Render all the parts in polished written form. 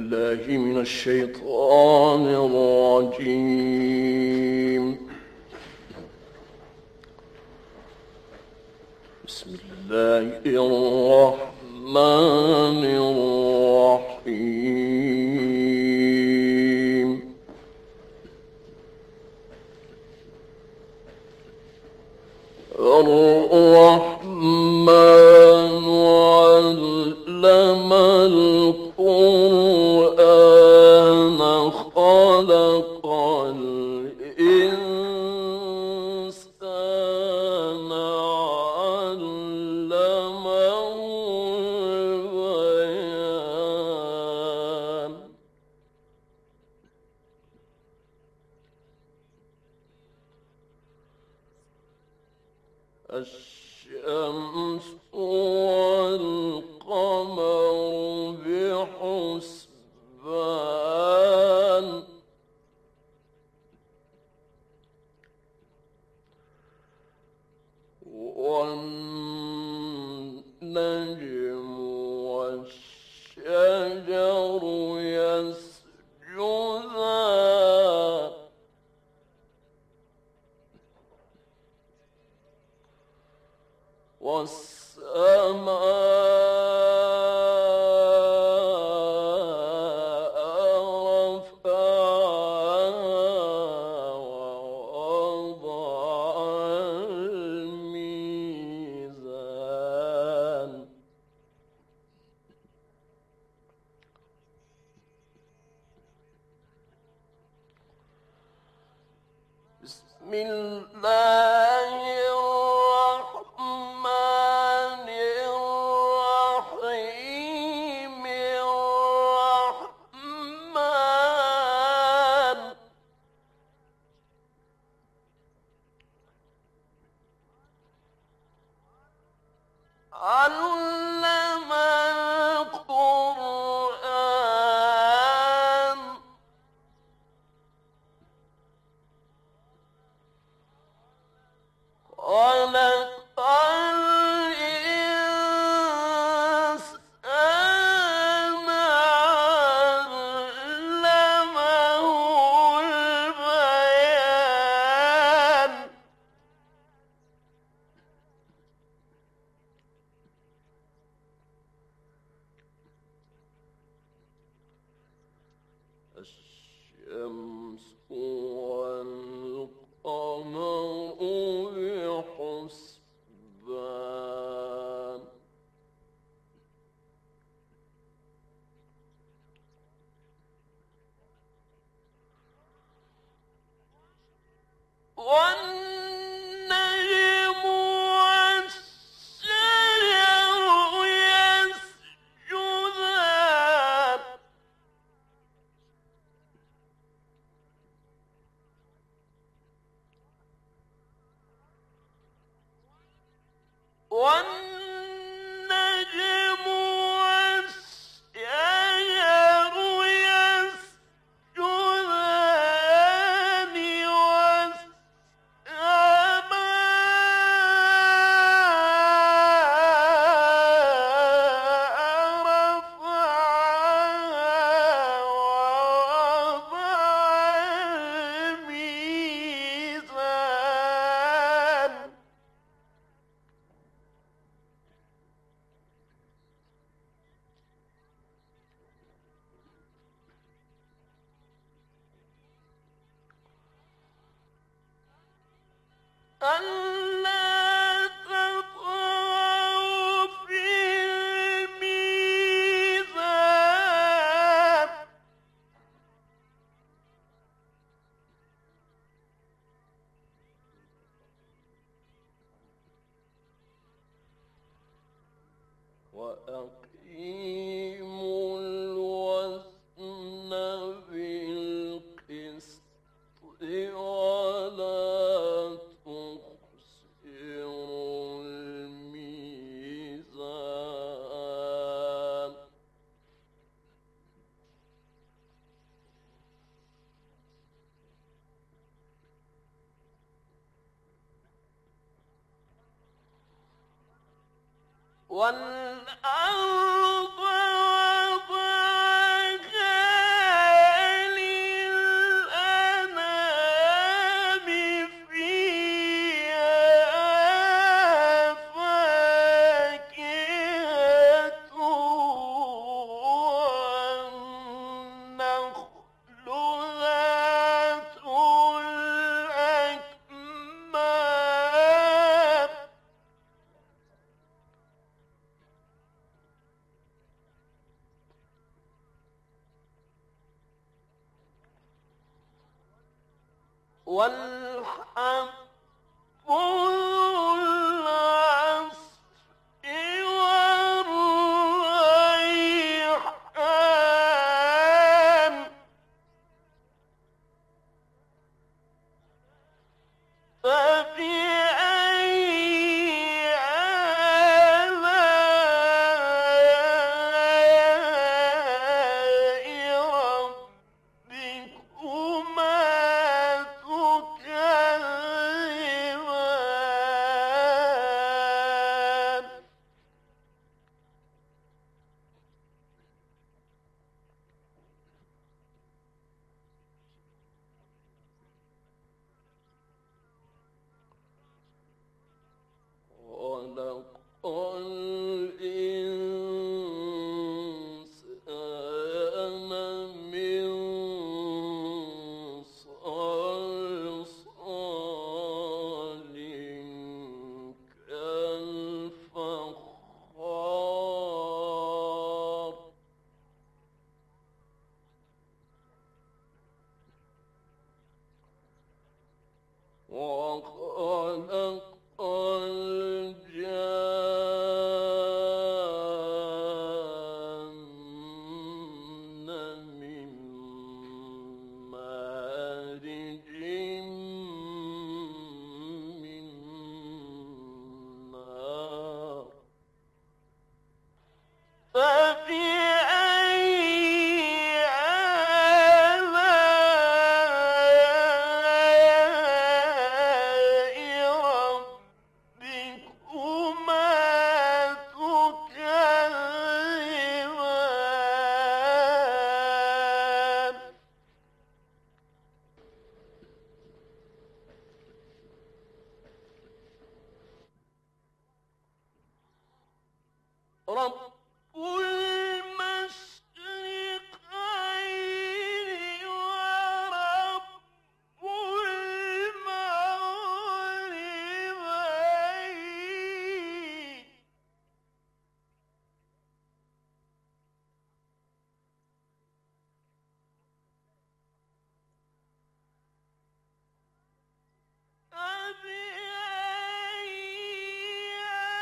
بالله من الشيطان الرجيم. بسم الله الرحمن الرحيم. الرحمن علم القرآن خلق الإنسان علمه البيان. الشمس والقمر بحسبان. والنجم والشجر يسجدان. والسماء رفعها ووضع الميزان. بسم الله الرحمن الرحيم. الرحمن علم القرآن خلق الإنسان علمه البيان. الشمس والقمر بحسبان. والنجم والشجر يسجدان. والنجم والشجر يسجدان. والسماء رفعها ووضع الميزان. ألا تطغوا في الميزان. وأقيموا الوزن بالقسط ولا تخسروا الميزان. والأرض وضعها والحب ذو العصف والريحان فبأي آلاء ربكما تكذبان خلق الإنسان من صلصال كالفخار وخلق الجان من مارج من نار فبأي آلاء ربكما تكذبان رب المشرقين ورب المغربين فبأي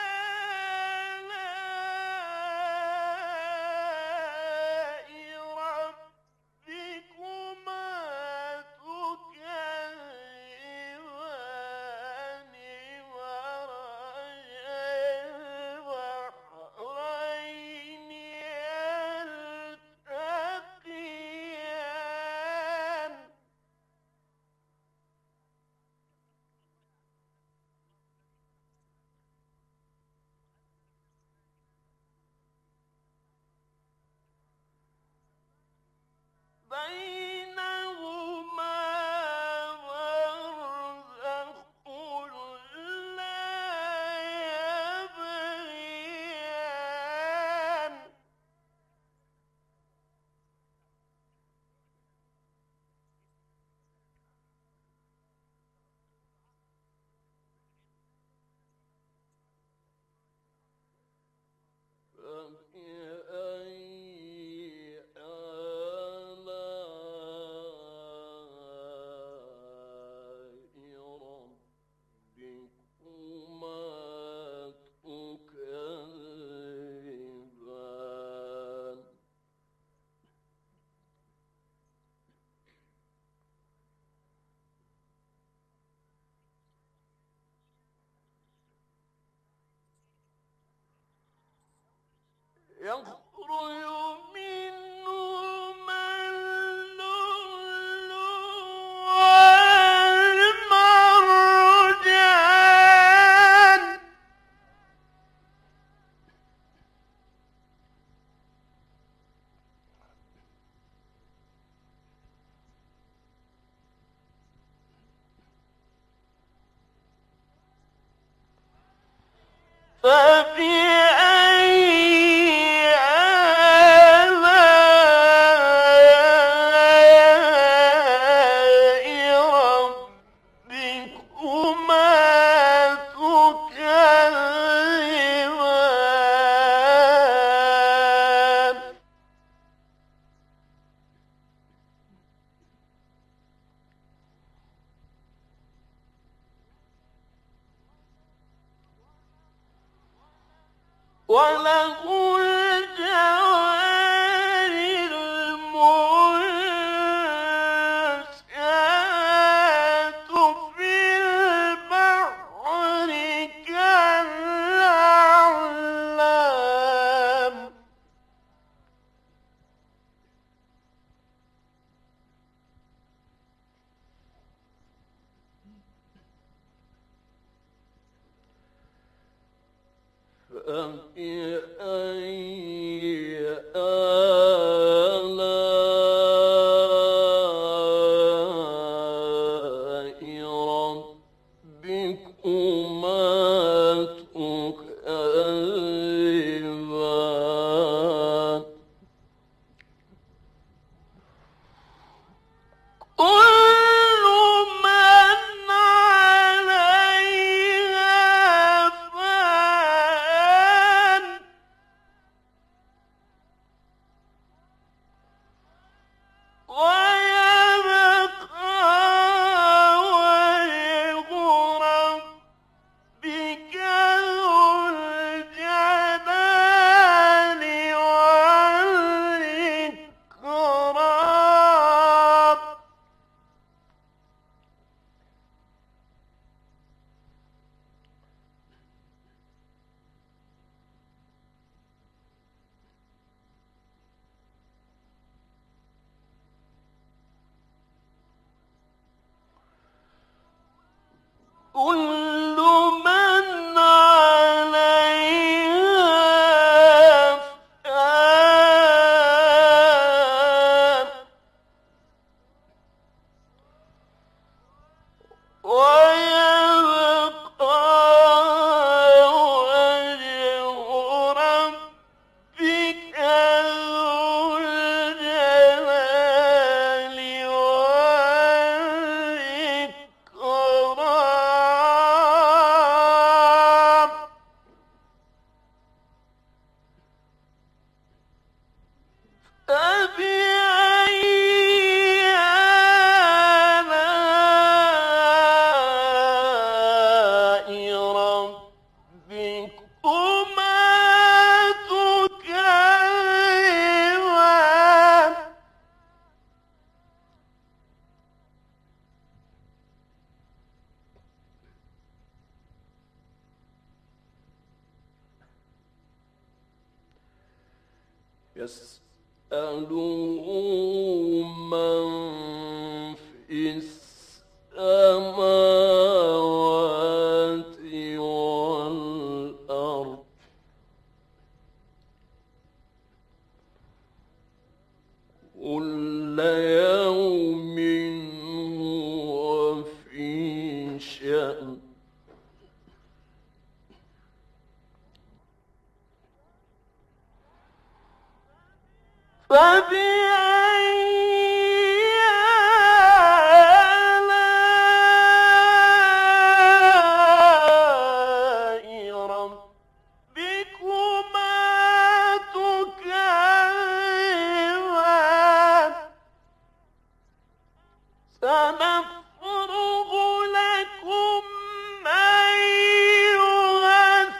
آلاء ربكما تكذبان البحرين يلتقيان بينهما برزخ لا يبغيان فبأي آلاء ربكما تكذبان يخرج منهما اللؤلؤ والمرجان فبأي آلاء ربكما تكذبان وله الجوار المنشآت في البحر كالأعلام فبأي آلاء ربكما تكذبان كل من عليها فان ويبقى وجه ربك ذو الجلال والإكرام كل من عليها فان ويبقى وجه ربك ذو الجلال والإكرام فبأي آلاء ربكما تكذبان يسأله من في السماوات والأرض كل يوم هو في شأن فبأي آلاء ربكما تكذبان سنفرغ لكم أيها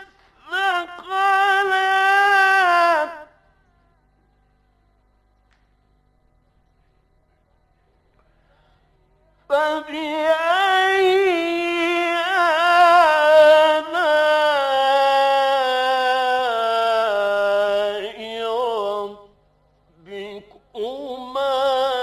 الثقلان فبأي آلاء ربكما